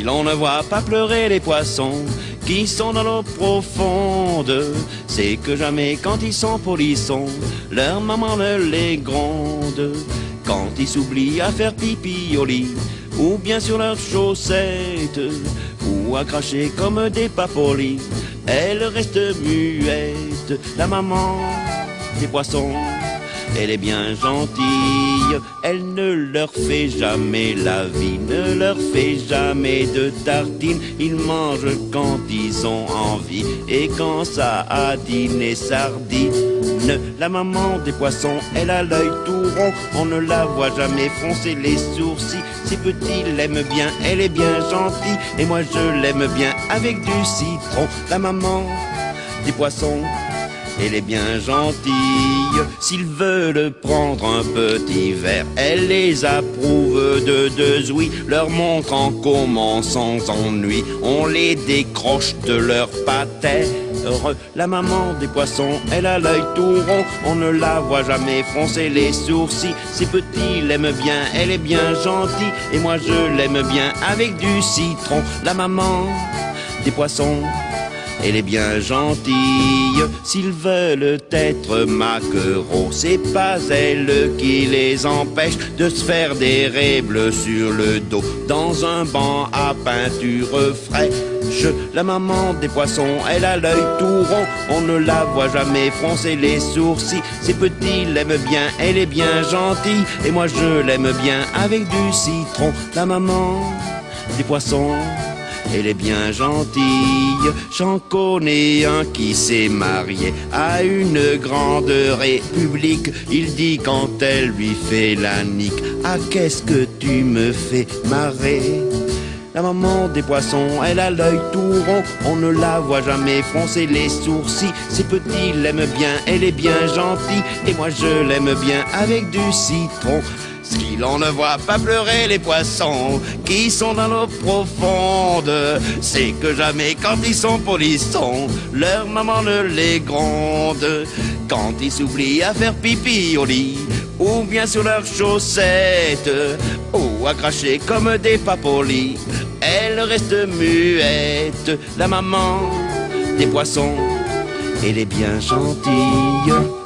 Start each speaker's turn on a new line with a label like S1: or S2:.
S1: l'on ne voit pas pleurer les poissons qui sont dans l'eau profonde, c'est que jamais quand ils sont polissons, leur maman ne les gronde. Quand ils s'oublient à faire pipi au lit, ou bien sur leurs chaussettes, ou à cracher comme des papolis, elle reste muette, la maman des poissons. Elle est bien gentille, elle ne leur fait jamais la vie, ne leur fait jamais de tartines. Ils mangent quand ils ont envie, et quand ça a dîné sardines. La maman des poissons, elle a l'œil tout rond, on ne la voit jamais froncer les sourcils. Ses petits l'aiment bien, elle est bien gentille, et moi je l'aime bien avec du citron. La maman des poissons, elle est bien gentille. S'ils veulent prendre un petit verre, elle les approuve de deux ouïes, leur montrant comment sans ennui on les décroche de leur patère. La maman des poissons, elle a l'œil tout rond, on ne la voit jamais froncer les sourcils. Ses petits l'aiment bien, elle est bien gentille, et moi je l'aime bien avec du citron. La maman des poissons, elle est bien gentille. S'ils veulent être maquereaux, c'est pas elle qui les empêche de se faire des raies bleues sur le dos dans un banc à peinture fraîche. La maman des poissons, elle a l'œil tout rond, on ne la voit jamais froncer les sourcils. Ses petits l'aiment bien, elle est bien gentille, et moi je l'aime bien avec du citron. La maman des poissons, elle est bien gentille. J'en connais un qui s'est marié à une grande république. Il dit quand elle lui fait la nique: ah, qu'est-ce que tu me fais marrer. La maman des poissons, elle a l'œil tout rond, on ne la voit jamais froncer les sourcils. Ses petits l'aiment bien, elle est bien gentille, et moi je l'aime bien avec du citron. Si l'on ne voit pas pleurer les poissons qui sont dans l'eau profonde, c'est que jamais quand ils sont polissons, leur maman ne les gronde. Quand ils s'oublient à faire pipi au lit, ou bien sur leurs chaussettes, ou à cracher comme des papolis, elle reste muette, la maman des poissons, elle est bien gentille.